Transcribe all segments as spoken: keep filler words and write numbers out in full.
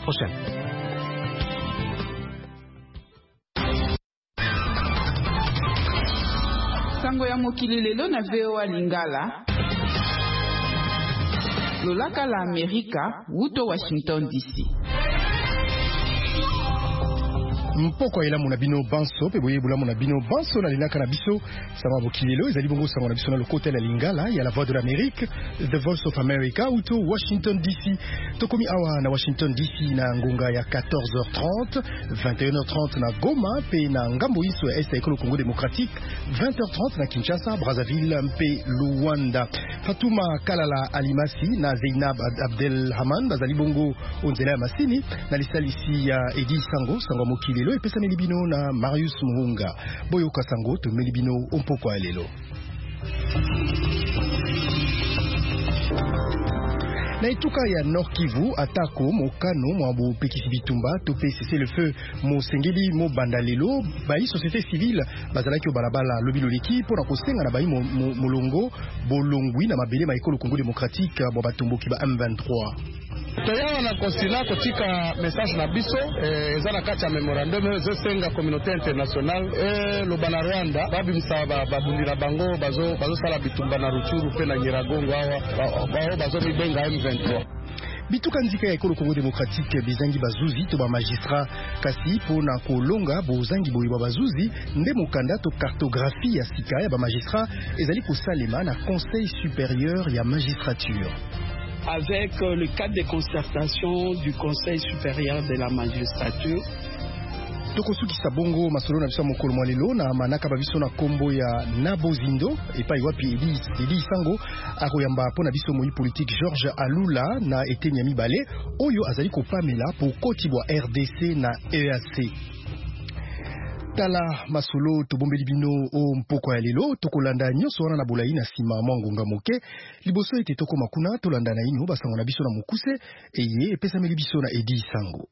prochaine. Sango ya mokili lelo na V O A Lingala. Lolaka la Amerika, wuto Washington D C. Mpoko ila mona bino banso pe boye bula mona bino banso na linaka na biso sama bokilelo ezali bongo sango na biso na lokote la Lingala ya la Voix de l'Amérique, The Voice of America ou to Washington D C. Tokomi awa na Washington D C na ngonga ya quatorze heures trente, vingt et une heures trente na Goma pe na ngambo iso ya Est ya Congo démocratique, vingt heures trente na Kinshasa, Brazzaville pe Luanda. Fatuma Kalala Alimasi na Zainab Abdel Haman bazali bongo onzela masini na lisalisi ya Edi Sango sango mokilelo epesa melibino na Marius Muhunga boyoka sango to melibino ompoko alelo. Na etuka ya Nord Kivu atako mokano mwabo pekisi bitumba to P C C le feu mo sengeli mo bandalelo bai société civile bazalaki o balabala lobilo leki pona kosenga na bai molongo bolongwi na mabele ma ekolo Congo démocratique bo batomboki ba M vingt-trois. Toyana na konsila kotika message na biso eza na kati ya memorandum ezosenga communauté internationale e lobana Rwanda babimisa babundira bango bazo bazo sala bitumba na Ruchuru pe na Nyiragongo awa bao bazo mibenga M vingt-trois. Bituka nzika ya ekolo Congo démocratique bizangi bazuzi to ba magistrat kasi pona kolonga bozangi boyi bazuzi nde mokanda to cartographie ya sika ya ba magistrat ezali kosalema na conseil supérieur ya magistrature. Avec euh, le cadre de concertation du Conseil supérieur de la magistrature. Tokosukisa bongo masolo na biso mokolo mwalelo na manaka babiso na kombo ya Nabozindo epai wapi Edi Edi Sango akoyamba pona biso moyi politique George Alula na etenya mibale oyo azali kopamela po kotibwa R D C na E A C. Tala masolo tobombeli bino o mpoko ya lelo tokolanda nyonso wana na bolai na sima mwangonga moke liboso ete toko makuna tolanda na ino basango na biso na mokuse eye epesameli biso na Edi Sango.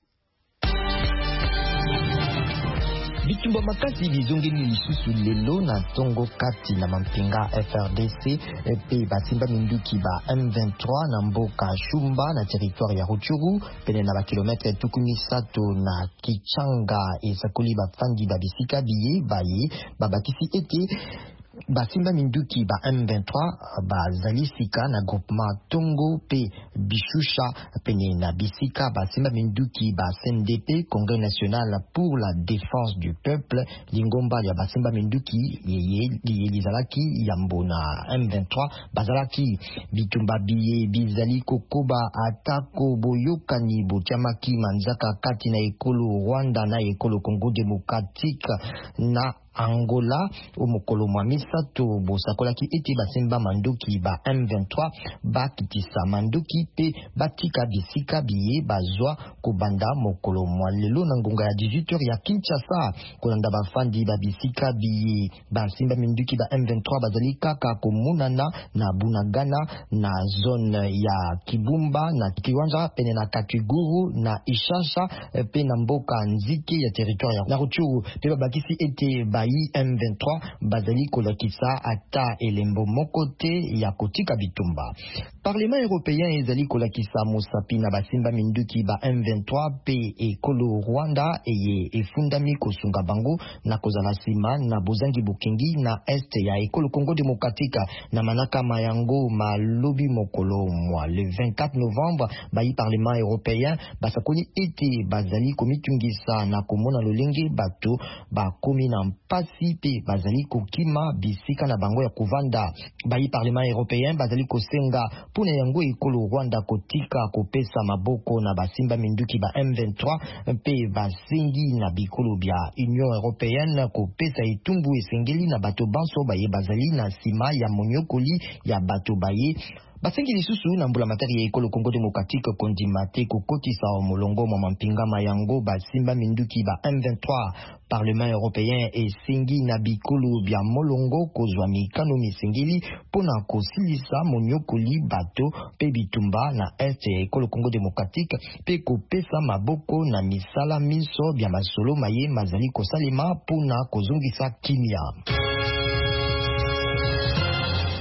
Bitumba makasi bizongeli lisusu lelo na tongo kati na mampinga F R D C pe basimba minduki ba M vingt-trois na mboka Shumba na territoire ya Ruchuru pene na ba kilometre tukumi sato na Kichanga esakoli bafandi babisika biye baye babakisi ete basimba minduki ba M vingt-trois bazali sika na groupement Tongo pe Bishusha pene na bisika basimba minduki ba C N D P Congrès national pour la défense du peuple lingomba ya basimba minduki yeye lizalaki yambo na M vingt-trois bazalaki bitumba biye bizali kokoba atako boyokani botiamaki manzaka kati na ekolo Rwanda na ekolo Congo démocratique na Angola umukolo mwa misato bosakolaki ete basimba manduki ba M vingt-trois bakitisa manduki pe batika bisika biye bazwa kobanda mokolo mwa lelo na ngonga ya dix-huit heures ya Kinshasa kolanda bafandi babisika biye basimba manduki ba M vingt-trois bazali kaka komunana na Bunagana na zone ya Kibumba na Kiwanja pene na Kakiguru na Ishasha pe na mboka nzike ya territoire ya Ruchuru pe babakisi ete ba M vingt-trois bazali kolakisa ata elembo mokote ya kotika bitumba. Parlement européen ezali kolakisa mosapi na basimba minduki ba M vingt-trois pe ekolo Rwanda eye efundami kosunga bango na kozala sima na bozangi bukengi na est ya ekolo Congo démocratique na manaka mayango malobi mokolo mwa le vingt-quatre novembre bayi Parlement européen basakoni ete bazali komitungisa na komona lolenge bato bakomi na pasi pe bazali kokima bisika na bango ya kuvanda bayi Parlement européen bazali kosenga pona yango ekolo Rwanda kotika kopesa maboko na basimba minduki ba M vingt-trois pe basengi na bikolo bya Union européenne kopesa etumbu esengeli na bato banso baye bazali na sima ya monyokoli ya bato baye basengi lisusu na mbula materi ya ekolo Congo démocratique kondimate kokotisa molongo mwa mampinga mayango basimba minduki ba M vingt-trois Parlement européen esengi na bikolo bya molongo kozwa mikano misengeli pona kosilisa monyokoli bato pe bitumba na est ya ekolo Congo démocratique pe kopesa maboko na misala miso bya masolo maye mazali kosalema pona kozongisa kimia.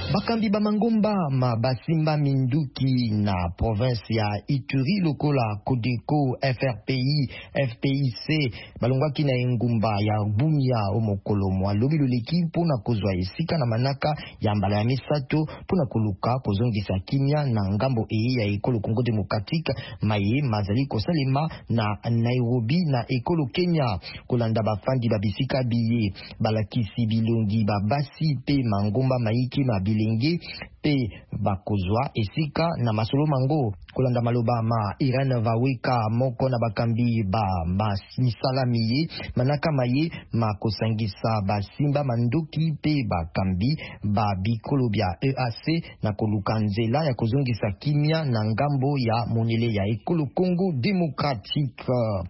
Bakambi ba Mangomba ma basimba minduki na province ya Ituri lokola Kodeko F R P I F P I C balongwaki na engumba ya Bunia omokolo mwa lobi loleki mpona kozwa esika na manaka ya mbala ya misato mpona koluka kozongisa kimia na ngambo eye ya ekolo Congo Democratique maye mazali kosalema na Nairobi na ekolo Kenya kolanda bafandi babisika biye balakisi bilongi babasi pe Mangomba maiki mabilenge pe bakozwa esika na masolo mango kolanda maloba ma Irene Vaweka moko na bakambi ba misala miye manaka maye makosangisa basimba mandoki pe bakambi ba bikolo bya E A C na koluka nzela ya kozongisa kimia na ngambo ya monele ya ekolo Congo Democratique.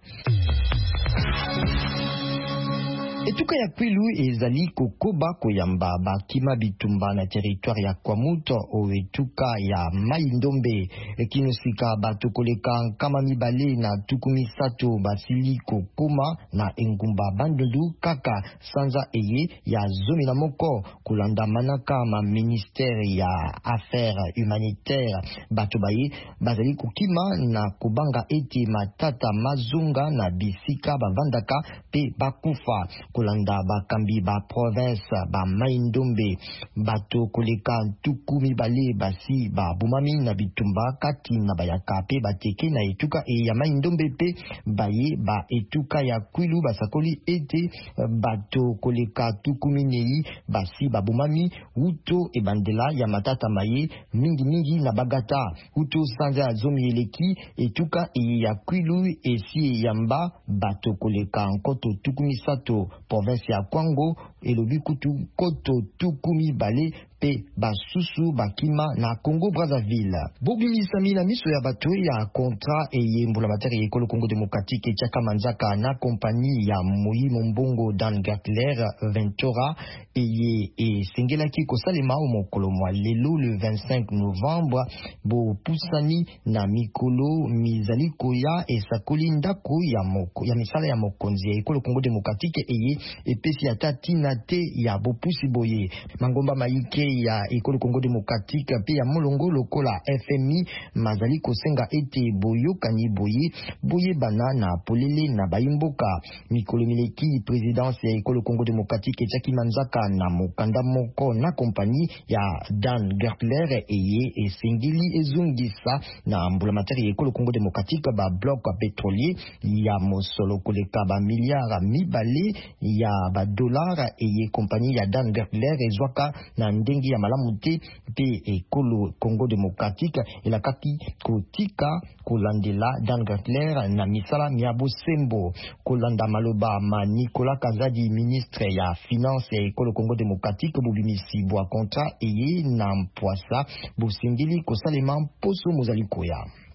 Etuka ya Kwilu ezali kokoba koyamba bakima bitumba na territoire ya Kwamuto o etuka ya Mai-Ndombe ekinosika bato koleka nkama mibale na tuku misato basili kokoma na engumba bandundu kaka sanza eye ya zomi na moko kulanda manaka ma ministère ya affaires humanitaires bato baye bazali kokima na kubanga ete matata mazunga na bisika bavandaka pe bakufa kolanda bakambi ba province ba Mai-Ndombe bato koleka tuku mibale basi ba bumami na bitumba kati na bayaka pe bateke na etuka e ya Mai-Ndombe pe baye ba etuka ya Kwilu basakoli ete bato koleka tuku minei basi ba bumami uto e bandela ya matata maye mingi mingi na bagata uto sanza ya zomi eleki etuka e ya Kwilu esi yamba bato koleka nkoto tuku misato province ya Kwango elobi kutu koto tukumi bale pe basusu bakima na Congo Brazzaville. Bobimisa mina miso ya bato ya kontra eye mbula materi ekolo Congo Democratique chaka manzaka na kompani ya Moyi Mbongo Dan Gertler Ventura eye e singela ki kosalema omokolo mwa lelo le vingt-cinq novembre bo pusani na mikolo mizaliko ya esakoli ndako ya moko ya misala ya mokonzi ekolo Congo Democratique eye epesi atati na te ya bopusi boye Mangomba maike ya ekolo Congo Democratique pe ya molongo lokola F M I mazali kosenga ete boyokani boye boye bana na polele na bayimboka mikolo mileki présidence ya ekolo Congo Democratique chaki manzaka na mokanda moko na kompani ya Dan Gertler eye esengili ezungisa na mbula materi ekolo Congo Democratique ba bloc pétrolier ya mosolo koleka ba milliards mibale ya ba dollars eye kompani ya Dan Gertler ezwaka na ndengi ya malamu te pe ekolo Congo Democratique elakaki kotika kolandela Dan Gertler na misala miabo sembo kolanda maloba ma Nicolas Kazadi ministre ya finance ya ekolo Congo Democratique bobimisi bwa kontra eye na mpwasa bosengeli kosalema poso mozalikoya.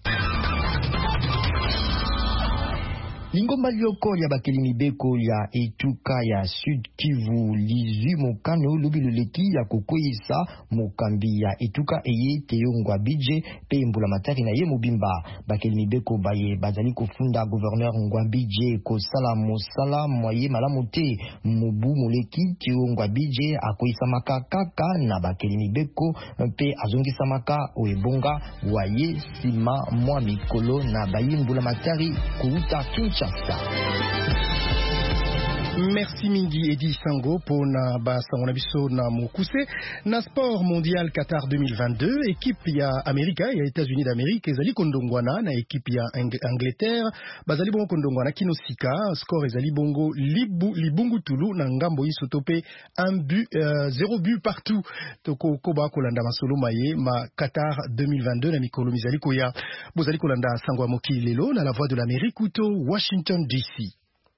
Lingomba lioko ya bakeli mibeko ya etuka ya Sud Kivu lizu mokano lobi loleki ya kokoisa mokambi ya etuka eye teyongwa bidje pe mbula matari na ye mobimba bakeli mibeko baye bazali kofunda gouverneur Ngwambidje kosala mosala moye malamu te mobu moleki teyongwa bidje akoisa makakaka na bakeli mibeko pe azongisa maka oebonga waye sima mwa mikolo na baye mbula matari kuuta Kinshasa. Merci mingi Edi Sango pour na basango na biso na mokuse na sport mondial Qatar deux mille vingt-deux équipe ya Amerika ya États-Unis d'Amérique ezali kondongwana na équipe ya Angleterre bazali bongo kondongwana kinosika score ezali bongo libu libungu tulu na ngambo iso tope un but euh, zéro but partout toko koba kolanda masolo maye ma Qatar deux mille vingt-deux na mikolo mizali koya bozali kolanda sango ya mokili lelo na la voix de l'Amérique uto Washington D C.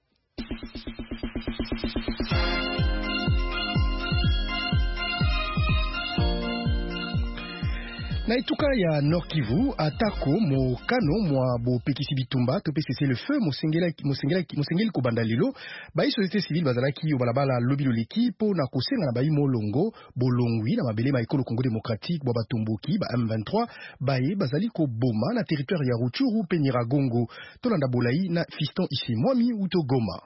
Na etuka ya Nord Kivu atako mo kano mwa bo pekisi bitumba to pese le feu mo sengela mo sengela mo sengeli ko bandalilo ba société civile bazalaki o balabala lobilo l'équipe na kosenga na bayi molongo bolongwi na mabele ma ekolo Congo Démocratique bo batomboki ba M vingt-trois baye bazali ko boma na territoire ya Rutshuru pe Nyiragongo tolanda bolai na Fiston ici Mwami uto Goma.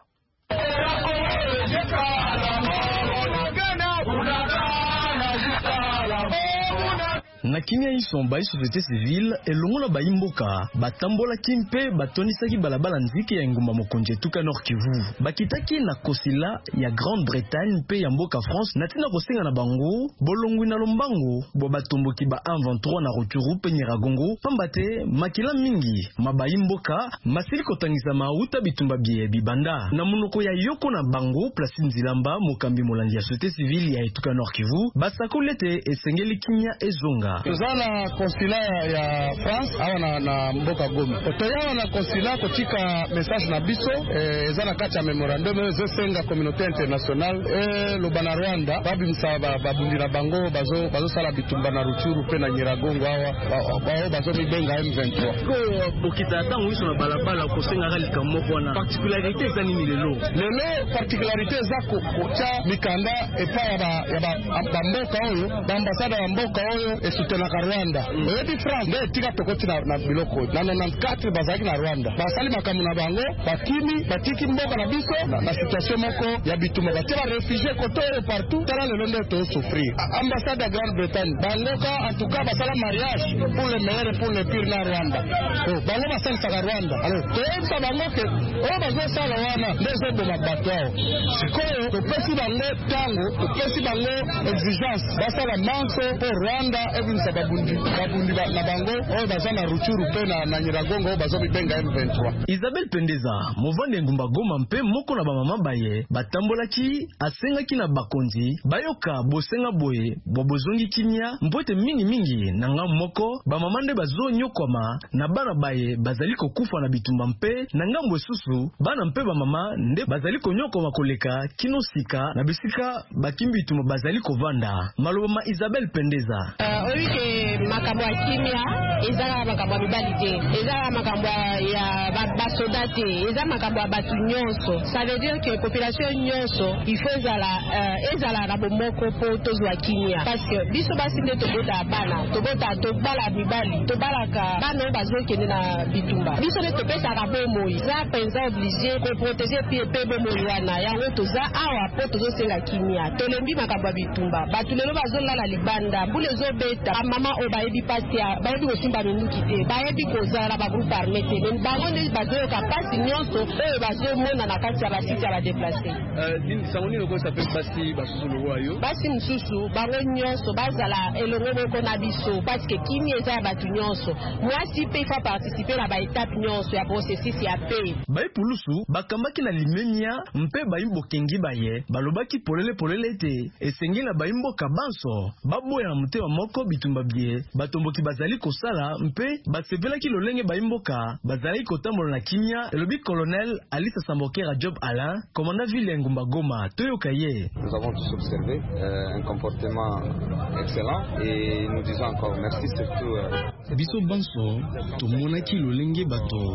na kimia iso mbai société civile elongola baimboka batambola kimpe batonisaki balabala nziki ya ngumba mokonje tuka Nord Kivu bakitaki na kosila ya Grande-Bretagne pe ya mboka France natina kosenga na bango bolongwi na lombango bo batomboki ba un vingt-trois na Rutshuru pe Nyiragongo pambate makila mingi mabaimboka masili kotangisa mauta bitumba bie bibanda na munoko ya yoko na bango Placide Nzilamba mokambi molandi ya société civile ya etuka Nord Kivu basakolete esengeli kimia ezonga tuzana konsila ya France awa na, na mboka Goma toyawa na konsila kotika message na biso eh, ezana kati ya memorandum ezesenga communauté internationale eh, loba na Rwanda babimisa babundi na bango bazo bazo sala bitumba na Rutshuru pe na Nyiragongo awa bao bazo mibenga M vingt-trois ko bokita tango iso na balabala kosenga galika moko na particularité za nini lelo lelo particularité za ko cha mikanda epa ya ba ya ba mboka oyo ba ambassade ya mboka oyo esutenaka Rwanda oyebi France nde tika tokoti na, na biloko na quatre bazalaki na Rwanda basali makambo na bango bakimi batiki mboka na biso na, na situation moko ya bitumba batie ba réfugié koto oyo partout tala lelo nde to souffrir ambassade ya Grande-Bretagne bangoka en tout cas basala mariage pour le meilleur et pour le pire na Rwanda oh bango basalisaka Rwanda alors toyebisa bango ke oyo bazosala wana nde ezoboma bato ao sikoyo topesi bango tango topesi bango exigence basala manso po Rwanda ebimisa babundi babundi na bango oyo baza na Rutshuru pe na, na Nyiragongo oyo bazobibenga M vingt-trois. Isabelle Pendeza movande ngumba Goma mpe moko na bamama baye batambolaki asengaki na bakonzi bayoka bosenga boye bobozongi kimia mpote mingi mingi na nga moko bamama nde bazonyokwama na bana baye bazali kokufa na bitumba mpe na ngambo esusu bana mpe bamama nde bazali konyokoma koleka kino sika na bisika bakimbi bitumba bazali kovanda malobama Isabelle Pendeza uh, oike makambo ya kimia ezala makambo ya mibali te ezala makambo ya basoda te eza makambo ya bato nyonso ça veut dire que population nyonso il faut ezala uh, ezala na bomoko po tozwa kimia parce que biso basi nde tobota bana tobota tobala mibali tobalaka bana oyo bazokende na bitumba biso nde topesaka bomoi za penza obligé koprotege pie pe bomoi wana yango toza awa po tozosenga kimia tolembi makambo ya bitumba bato lelo bazolala libanda mbula ezobeta mama oyo bayebi pasi bayebi kosimba minduki te bayebi kozala bagroupe armé te me bango nde bazoyoka pasi nyonso oyo bazomona na kati ya basite ya badeplace sango nini okosa pe basi basusu logo ayo basi mosusu bango nyonso bazala elongo moko na biso parce que kimi eza ya bato nyonso mwasi pe ifa participer na baetape nyonso ya processus ya pe baipulusu bakambaki na limemia mpe baimbokengi baye balobaki polele polele te esengi na baimboka banso baboya na mutema moko bitumba bie batomboki bazali kosala mpe basevelaki lolenge baimboka bazali kotambola na kimia elobi colonel Alisa Sambokera Job Alain commandant ville ngumba Goma toyoka ye. Nous avons tous observé euh, un comportement excellent et nous disons encore merci surtout euh... biso banso tomonaki lolenge bato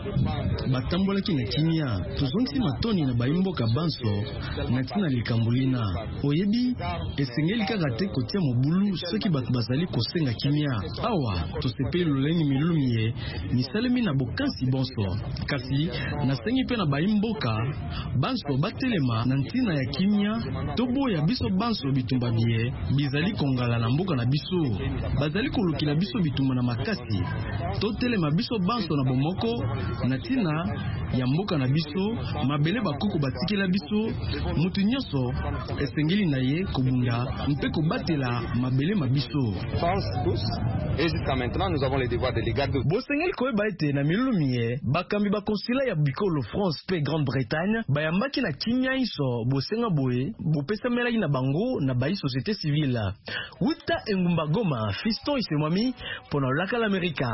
batambolaki na kimia tozongisi matoni na baimboka banso na tina likambulina oyebi esengeli kaka te kotia mobulu soki bato bazali kosenga kimia awa tosepeli lolenge milumie misalemi na bokansi bonso kasi nasengi pe na baimboka banso batelema na ntina ya kimia toboya biso banso bitumba bie bizali kongala na mboka na biso bazali kolukila biso bitumba na makasi totelema biso banso na bomoko na tina ya mboka na biso mabele bakoko batikela biso mutu nyonso esengeli na ye kobunda mpe kobatela mabele mabiso et jusqu'à maintenant nous avons les devoirs de les garder. Bosengeli koyeba ete na milumie bakambi bakonsila ya bikolo France pe Grande-Bretagne bayambaki na kimia iso bosenga boye bopesamelaki na bango na bayi société civile wuta engumba Goma Fiston Isemwami pona laka l'América.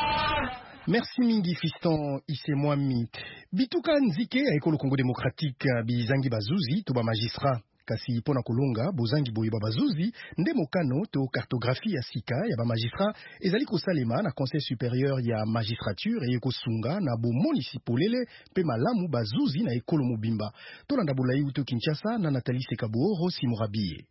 Merci mingi Fiston Isemwami. Bituka nzike ya ekolo Congo démocratique bizangi bazuzi to ba magistrat kasi pona kolonga bozangi boye babazuzi nde mokano to cartographie ya sika ya ba magistrat ezali kosalema na conseil supérieur ya magistrature e kosunga na bo municipalele pe malamu bazuzi na ekolo mobimba to landa bolayi uto Kinshasa na Nathalie Sekabo Rossi Morabiye.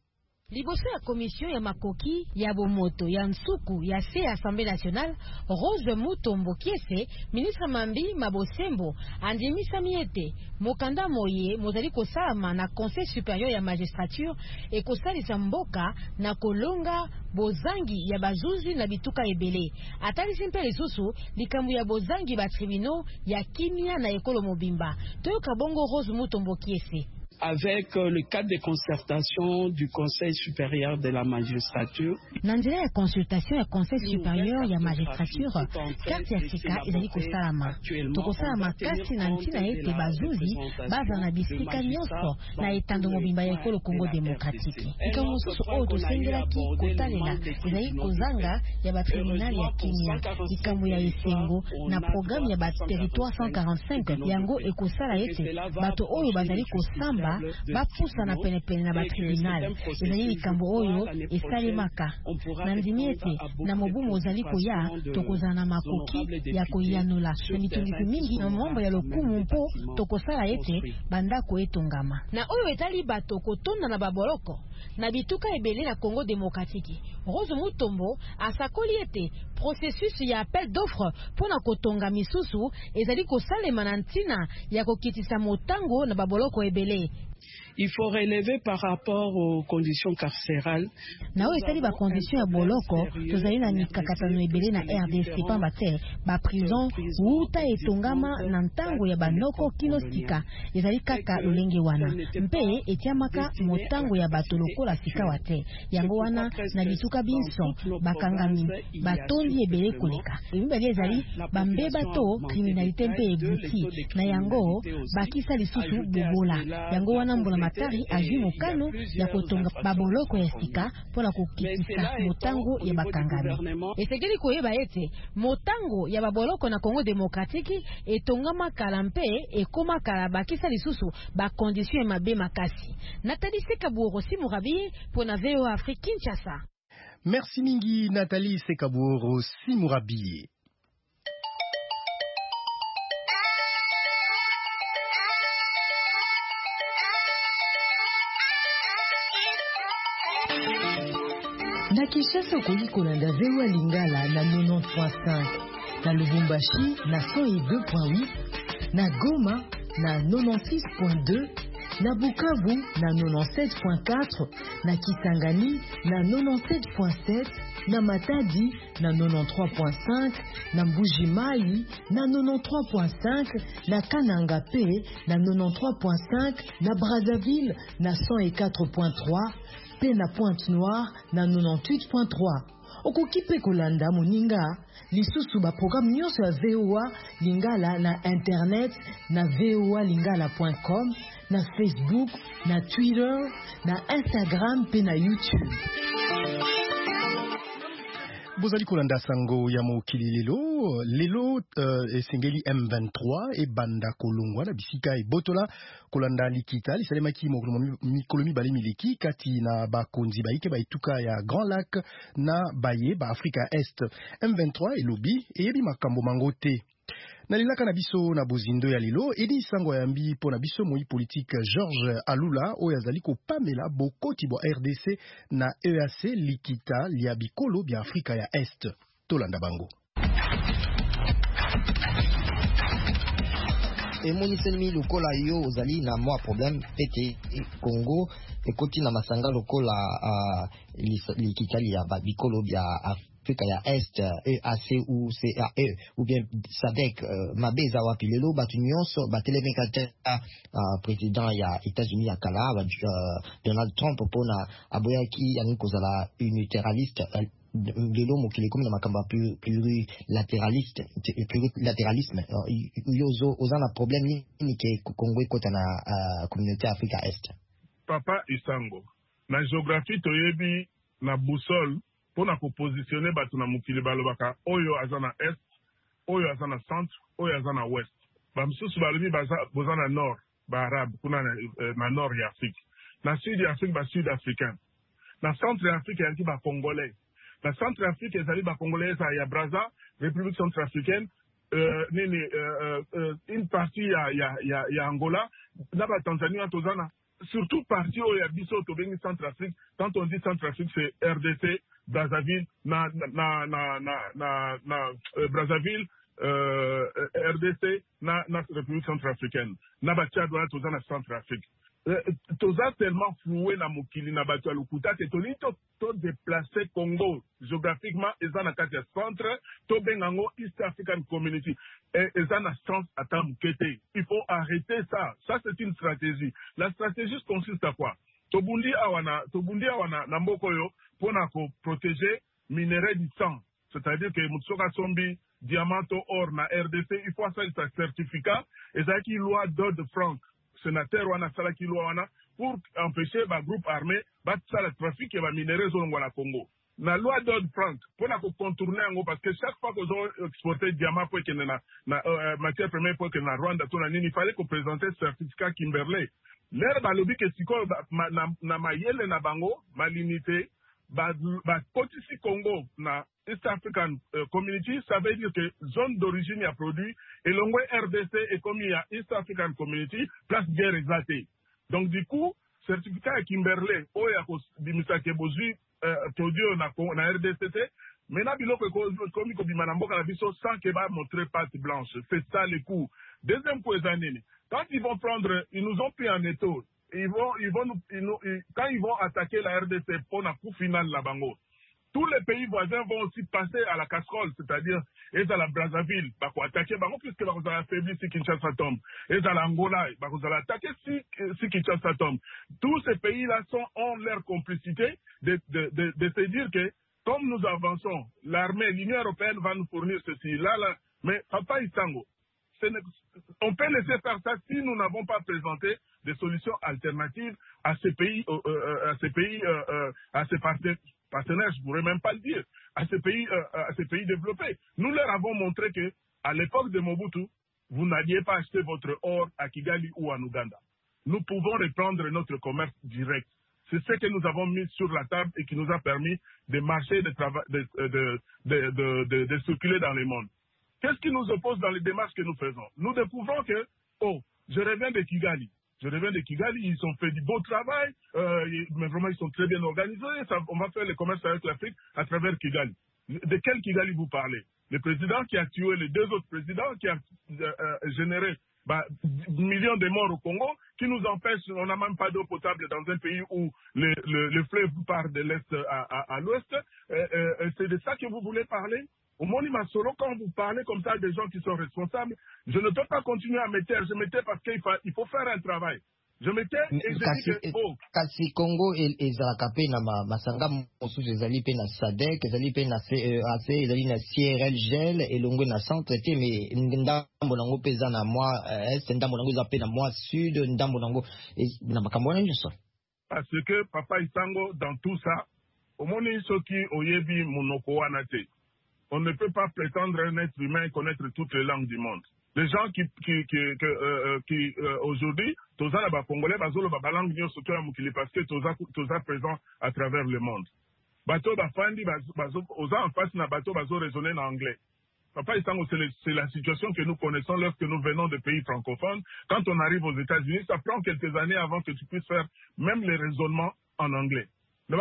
Liboso ya commission ya makoki ya bomoto ya nsuku ya se Assemblée nationale, Rose Mutombo Kiese, ministre Mambi Mabosembo andimisa miete mokanda moye mozali kosalama na conseil supérieur ya magistrature e kosalisa mboka na kolonga bozangi ya bazuzi na bituka ebele. Atalisi mpe lisusu likambo ya bozangi ba tribunaux ya kimia na ekolo mobimba. Toyoka bongo Rose Mutombo Kiese. Avec euh, le cadre de concertation du Conseil supérieur de la magistrature. Nanzela ya consultation ya Conseil supérieur ya magistrature, carte ya sika ezali kosalama. Tokosalama kasi na ntina ete bazuzi baza na bisika nyonso na etando mobimba ya ekolo Congo démocratique. Likambo mosusu oyo tosengelaki kotalela ezali kozanga ya batribunali ya kimia, likambo ya esengo na programme ya baterritoire cent quarante-cinq yango ekosala ete bato oyo bazali kosamba bapusa na penepene na batribunal ezali likambo oyo esalemaka na ndimi ete na mobumu ozali koya tokozala na makoki ya koyanola na mitungisi mingi na mombo ya lokumu mpo tokosala ete bandako etongama na oyo etali bato kotonda na baboloko na bituka ebele na Congo démocratique. Rose Mutombo asakoli ete processus ya appel d'offre pona kotonga misusu ezali kosalema na ntina ya kokitisa motango na baboloko ebele. Il faut relever par rapport aux conditions carcérales. Na oyo etali ba condition ya boloko tozali na mikakatano ebele na R D C pamba te ba prison uta etongama na ntango ya banoko kino sika ezali kaka lolenge wana mpe etiamaka motango ya bato lokola sika wate yango wana na bituka binso bakangami batondi ebele koleka mibali ezali bambeba to criminalité mpe ebuti na yango bakisa lisusu bobola yango wana mbola matari aji mokano ya kotonga baboloko ya sika pona kokitisa motango ya bakangami. Esegeli koyeba ete motango ya baboloko na Congo démocratique etongama kala mpe ekoma kala bakisa lisusu ba condition mabe makasi. Nathalie Sekaburo Simurabi pona V O A Afrique Kinshasa. Merci mingi Nathalie Sekaburo Simurabi. Na Kinshasa okoki kolanda V O A Lingala na quatre-vingt-dix point cinq, na Lubumbashi na cent deux point huit, na Goma na quatre-vingt-six point deux, na Bukavu na quatre-vingt-dix-sept point quatre, na Kisangani na quatre-vingt-dix-sept point sept, na Matadi na quatre-vingt-treize point cinq, na Mbuji-Mayi na quatre-vingt-treize point cinq, na Kananga P na quatre-vingt-treize point cinq, na Brazzaville na cent quatre point trois, pe na Pointe-Noire na quatre-vingt-dix-huit point trois. Okoki pe kolanda moninga lisusu ba programme nyonso ya V O A Lingala na internet na v o a lingala point com, na Facebook, na Twitter, na Instagram pe na YouTube. Bozali kolanda sango ya mokili lelo lelo uh, esengeli M vingt-trois e banda kolongwa na bisika e botola kolanda likita lisalemaki mikolo mibale mileki kati na bakonzi baike baituka ya Grand Lac na baye ba Afrika Est. M vingt-trois elobi eyebi makambo mango te. Na lilaka na biso na bozindo ya lilo edi sango ya mbi po na biso moi politique Georges Alula oyo azali kopamela bokoti bo R D C na E A C likita lia bikolo bya Afrika ya Est. Tolanda bango. Et moniselmi lokola yo ozali na mwa problème pete Congo ekoti na masanga lokola uh, likita lia bikolo bya Afrika ya Est, E A C ou C A E ou bien S A D C uh, mabeza wapi lelo batu nyonso batelemekata uh, président ya États-Unis akala uh, Donald Trump pona aboyaki yani kozala unilateraliste uh, lelo mokili komi na makamba plurilateraliste plurilatéralisme yozo ozana problème ni ke Congo ekota na uh, communauté Afrika Est. Papa Isango na géographie toyebi na boussole pona ko positionner batu na mokili balobaka oyo azana Est, oyo azana centre, oyo azana Ouest. Ba msusu balobi baza bozana nord, ba arabe kuna na, na nord ya Afrique. Na sud ya Afrique ba sud africain. Na centre ya Afrique yanki ba congolais. Na centre Afrique ezali ba congolais ya Brazza, République centrafricaine, euh, nini euh, euh, une partie ya ya ya, ya Angola, na ba Tanzania tozana surtout parti où il y a biso to bengi Centrafrique. Quand on dit Centrafrique, c'est R D C, Brazzaville, na na na na na, na euh, Brazzaville, euh, R D C, na na République centrafricaine. Na batia doit to na Centrafrique. Toza tellement floué na mokili na bato alukuta que toni to to déplacer Congo géographiquement eza na kati ya centre to bengango East African Community et eza na sens ata mukete. Il faut arrêter ça. Ça c'est une stratégie. La stratégie consiste à quoi? Tobundi awana tobundi awana na mboko yo pona ko protéger minerais du sang. C'est-à-dire que Mutsoka Sombi diamant or na R D C il faut ça un certificat et ça qui loi de France. Sénateur wana salaki loi wana pour empêcher ba groupe armé ba sala trafic et ba minéraux zongo na Congo. Na loi d'ordre France pour na contourner ngo parce que chaque fois qu'ils ont exporté diamant pour que na na euh, matière première pour que na Rwanda to na nini il fallait qu'on présenter certificat Kimberley. L'air ba lobby que siko na na mayele na bango malinité ba ba kotisi Congo na East African uh, Community, ça veut dire que zone d'origine a produit et l'ongwe R D C est commis à East African Community, place guerre exaltée. Donc du coup, certificat à Kimberley, oh ya bimisa kebozi produit na na R D C T, maintenant biloko komi ko bimana mboka na biso sans que ba montrer patte blanche. C'est ça le coup. Deuxième point zanini. Quand ils vont prendre, ils nous ont pris en étau. Ils vont ils vont nous, ils nous, quand ils vont attaquer la R D C pour na coup final la bango. Tous les pays voisins vont aussi passer à la casserole, c'est-à-dire, et à la Brazzaville, bah, pour attaquer, bah, puisque bah, vous allez affaiblir si Kinshasa tombe. Et à l'Angola, bah, vous allez attaquer si, si Kinshasa tombe. Tous ces pays-là sont, ont leur complicité de, de, de, de se dire que, comme nous avançons, l'armée, l'Union européenne va nous fournir ceci, là, là, mais Papa Isango, on peut laisser faire ça si nous n'avons pas présenté des solutions alternatives à ces pays, euh, euh, à ces pays, euh, euh, à ces partenaires. Partenaires, je ne pourrais même pas le dire, à ces pays, euh, à ces pays développés. Nous leur avons montré que, à l'époque de Mobutu, vous n'alliez pas acheter votre or à Kigali ou en Ouganda. Nous pouvons reprendre notre commerce direct. C'est ce que nous avons mis sur la table et qui nous a permis de marcher, de, de, de, de, de, de, de circuler dans le monde. Qu'est-ce qui nous oppose dans les démarches que nous faisons? Nous découvrons que, oh, je reviens de Kigali. Je reviens de Kigali, ils ont fait du beau travail, euh, mais vraiment ils sont très bien organisés. Ça, on va faire le commerce avec l'Afrique à travers Kigali. De quel Kigali vous parlez? Le président qui a tué les deux autres présidents, qui a euh, euh, généré bah, millions de morts au Congo, qui nous empêche, on n'a même pas d'eau potable dans un pays où le, le, le fleuve part de l'est à, à, à l'ouest. Euh, euh, c'est de ça que vous voulez parler? Au Monima Solo, quand vous parlez comme ça des gens qui sont responsables, je ne peux pas continuer à me taire. Je me tais parce qu'il faut, il faut faire un travail. Je me tais et je kasi, dis que, oh. Kasi Congo ezalaka pe na masanga mosusu ezali pe na SADC, ezali pe na C E A C, ezali na C R L G L elongwe na centre te, mais ndambo nango pe eza na mwa est, ndambo nango eza pe na mwa sud, ndambo nango na makambo wana nyonso. Parce que Papa Isango, dans tout ça, omoni soki oyebi monoko wana te. On ne peut pas prétendre un être humain connaître toutes les langues du monde. Les gens qui, qui, qui, qui, euh, qui euh, aujourd'hui, toza la ba congolais, bazolo ba langue nyo soto ya mukili parce que toza toza présent à travers le monde. Bato ba fandi bazo oza en face na bato bazo raisonner en anglais. Papa Isango, c'est la situation que nous connaissons lorsque nous venons de pays francophones. Quand on arrive aux États-Unis, ça prend quelques années avant que tu puisses faire même les raisonnements en anglais. Moi,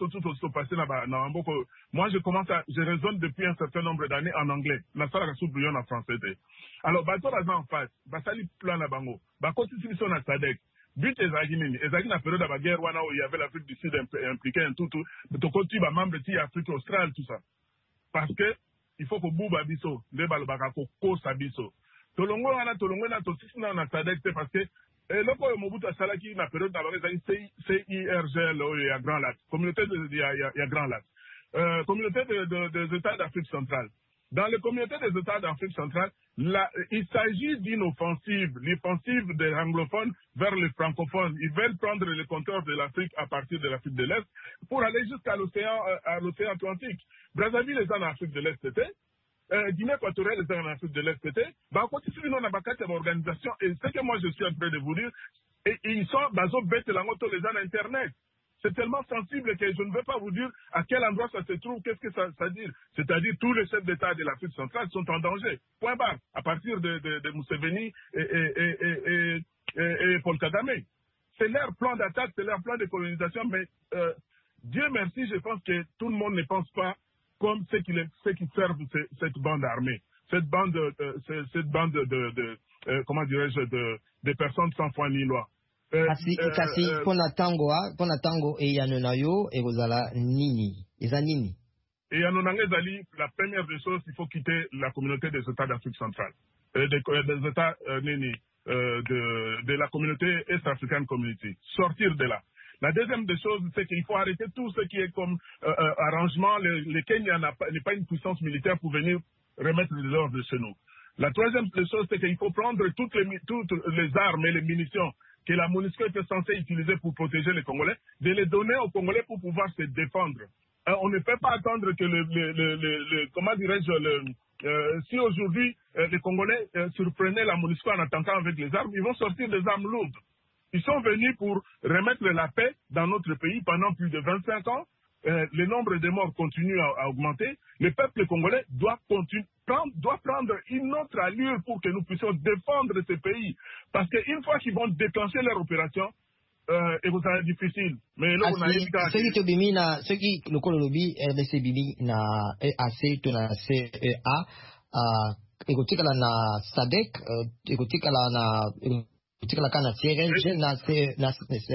je commence à, je raisonne depuis un certain nombre d'années en anglais. La salle a en français. Alors, bateau en face, basali plan à bango, ba constitution à Sadek. But ezagini, ezagini na période de la guerre, où il y avait l'Afrique du Sud impliquée en tout, tout, de ton côté, ba membre de l'Afrique australe, tout ça. Parce que, il faut que Bouba biso, le balbaka ko sabiso. Tolongo wana, tolongo na, tosisi na Sadek, parce que, et là, pour Mobutu Salaki, la période d'abord, C I R G L, il y a Grand Lac. Communauté de, il y a, il y a Grand Lac. Euh, communauté des de, de, de États d'Afrique centrale. Dans les communautés des États d'Afrique centrale, la, il s'agit d'une offensive, l'offensive des anglophones vers les francophones. Ils veulent prendre le compteur de l'Afrique à partir de l'Afrique de l'Est pour aller jusqu'à l'océan, à l'océan Atlantique. Brazzaville est en Afrique de l'Est, c'était. Euh, Guinée équatoriale est en Afrique de l'Est, c'était. Bah, quand ils sont dans la organisation, et ce que moi je suis en train de vous dire, et, et ils sont, bah, ils bêtent la moto les gens à Internet. C'est tellement sensible que je ne veux pas vous dire à quel endroit ça se trouve, qu'est-ce que ça, ça dit. C'est-à-dire tous les chefs d'État de l'Afrique centrale sont en danger. Point barre. À partir de, de, de Museveni et, et, et, et, et, et, et Paul Kagame. c'est leur plan d'attaque, c'est leur plan de colonisation, mais euh, Dieu merci, je pense que tout le monde ne pense pas comme ceux qui, les, ceux qui servent ces, cette bande armée, cette bande de, de, cette bande de, de, de euh, comment dirais-je, de, de personnes sans foi ni loi. Euh, kasi euh, kasi euh, pona tango a pona tango e yanona yo e kozala nini eza nini et yanona ngezali la première des choses, il faut quitter la communauté des États d'Afrique centrale euh, des, des États euh, nini euh, de de la communauté East African Community, sortir de là. La deuxième des choses, c'est qu'il faut arrêter tout ce qui est comme euh, euh, arrangement. Le, le Kenya n'est pas, pas une puissance militaire pour venir remettre de l'ordre chez nous. La troisième des choses, c'est qu'il faut prendre toutes les, toutes les armes et les munitions que la MONUSCO était censée utiliser pour protéger les Congolais, de les donner aux Congolais pour pouvoir se défendre. Euh, on ne peut pas attendre que le, le, le, le, le comment dirais-je, le, euh, si aujourd'hui euh, les Congolais euh, surprenaient la MONUSCO en attaquant avec les armes, ils vont sortir des armes lourdes. Ils sont venus pour remettre la paix dans notre pays pendant plus de vingt-cinq ans. Euh, le nombre de morts continue à, à augmenter. Le peuple congolais doit, continue, prendre, doit prendre une autre allure pour que nous puissions défendre ce pays. Parce qu'une fois qu'ils vont déclencher leur opération, euh, et vous sera difficile. Mais là, on a évité. Ce qui te bimi na, ce qui le colobi R D C bimi na E A C to na C E A, écoutez la na S A D C, écoutez la na écoutez la na C R G na C na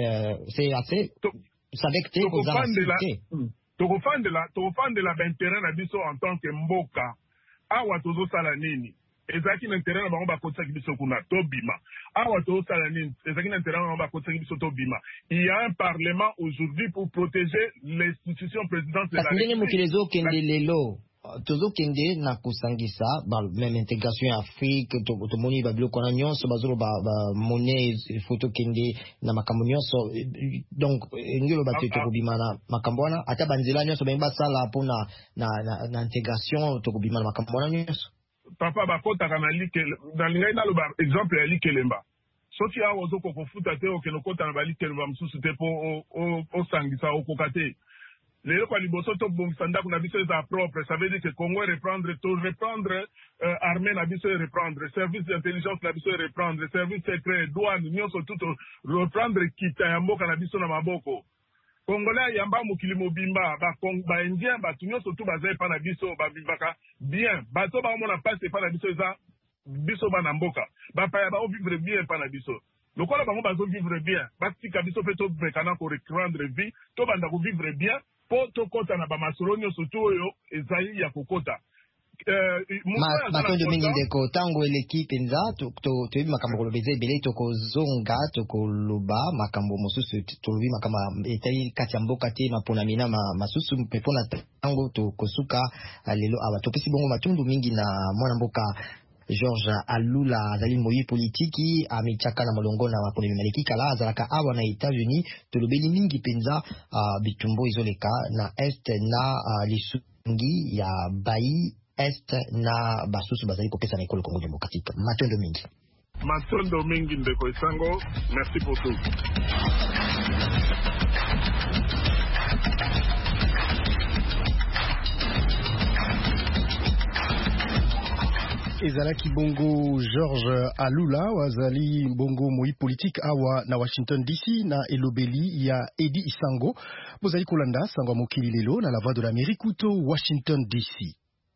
C E A C. Sadek te tokofandela tokofandela tokofandela baintérêt na biso en tant que mboka awa tozosala nini ezalaki na intérêt na bango bakotisaki biso kuna tobima awa tozosala nini ezalaki na intérêt na bango bakotisaki biso tobima. Il y a un parlement aujourd'hui pour protéger l'institution présidentielle de la République. Tozokende na kusangisa ba même intégration ya Afrique to to moni ba biloko na nyonso bazolo ba, ba monnaie photo kende na makambo nyonso donc ngelo ba to kobima na makambo na ata banzela nyonso ba sala pona na na, na intégration to kobima na makambo na nyonso papa ba kota kana like na lingai na lo ba exemple ya likelemba soki awo zoko kofuta te okenokota na ba likelemba msusu te po o o, o sangisa o kokate. Les gens qui ont été propre, ça veut dire que le Congo reprendre, tout reprendre, euh, armée n'a pas reprendre, service d'intelligence n'a pas reprendre, service secret, douane, nous sommes tout reprendre, quitter un mot n'a pas maboko. Congolais, yamba mukili mobimba, ba Cong, ba Indien, ba tout nous surtout basé par la biso, ba bivaka, bien, ba to ba mona passe par la biso ça, biso ba namboka, ba pa ba vivre bien par la biso. Le quoi là ba mo ba vivre bien, ba tika biso fait to brekana ko reprendre vie, to banda ko vivre bien. Poto kota na bamasolonyo surtout yo ezali ya kokota euh ma matondo mingi ndeko tango eleki penza to to to makambo kolobeze bele to kozonga to koloba makambo mosusu to lobi makama etali kati ya mboka te mapona mina masusu pepona tango to kosuka lelo aba to pesi bongo matundu mingi na mwana mboka George Alula azali moyi politiki amechaka na molongo na mapolimi maleki kala azalaka awa na États-Unis tolobeli mingi penza uh, bitumbo izoleka na est na uh, lisungi ya bayi est na basusu bazali kopesa na ekolo Congo démocratique. Matondo mingi matondo mingi ndeko Isango, merci pour tout. ezalaki bongo George Alula wazali bongo moi politique awa na Washington D C na elobeli ya Edi Isango bozali kolanda sango mokili lelo na la voix de l'Amérique uto Washington D C.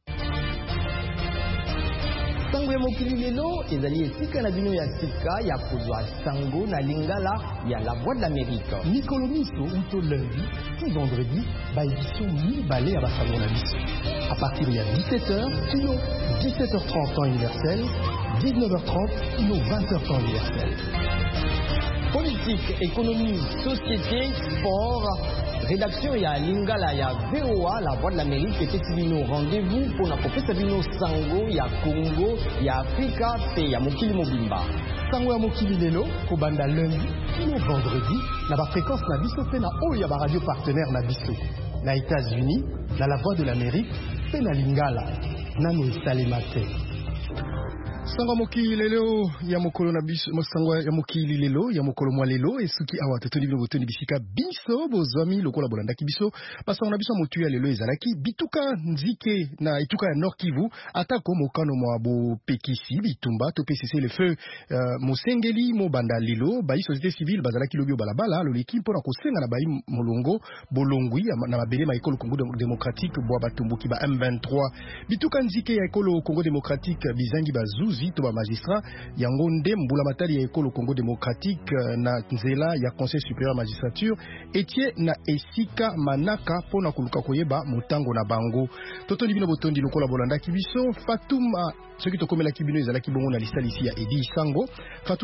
Sango ya mokili lelo ezali esika na bino ya sika ya kozwa sango na lingala ya la voix de l'Amérique. Mikolo miso uto lundi ti vendredi ba édition mibale ya basango na biso. À partir de dix-sept heures, kilo dix-sept heures trente temps universel, dix-neuf heures trente, kilo vingt heures temps universel. Politique, économie, société, sport, rédaction ya lingala ya V O A, la voix de l'Amérique, et Tibino, rendez-vous pour la professeur Sabino Sango, ya Congo, ya Afrika, et ya Mokili Mobimba. Sango ya Mokili lelo, kobanda lundi, kilo vendredi, na ba fréquence na biso pe na oya ba radio partenaire na biso. Na États-Unis, na la voix de l'Amérique, pe na lingala, nano esalema te. Sanga mokili lelo ya mokolo na biso mosangwa ya mokili lelo ya mokolo mwa lelo esuki awa totoni bino botoni bisika biso bozwami lokola bolanda kibiso pasanga na biso motu ya lelo ezalaki bituka nzike na ituka ya Nord Kivu atako mokano mwa bo pekisi bitumba to P C C le feu uh, mosengeli mo banda lelo ba société civile bazalaki lobio balabala loleki mpona kosenga na bayi molongo bolongwi na mabele ma ekolo Congo démocratique bwa batumbuki ba M vingt-trois bituka nzike ya ekolo Congo démocratique bizangi bazuzi to ba magistrat yango nde mbula matali ya ekolo Congo démocratique na nzela ya conseil supérieur de magistrature etie na esika manaka pona kuluka koyeba motango na bango totoni bino botondi lokola bolanda kibiso Fatuma soki tokomela kibino ezalaki bongo na lista lisi ya Edi Sango Fatuma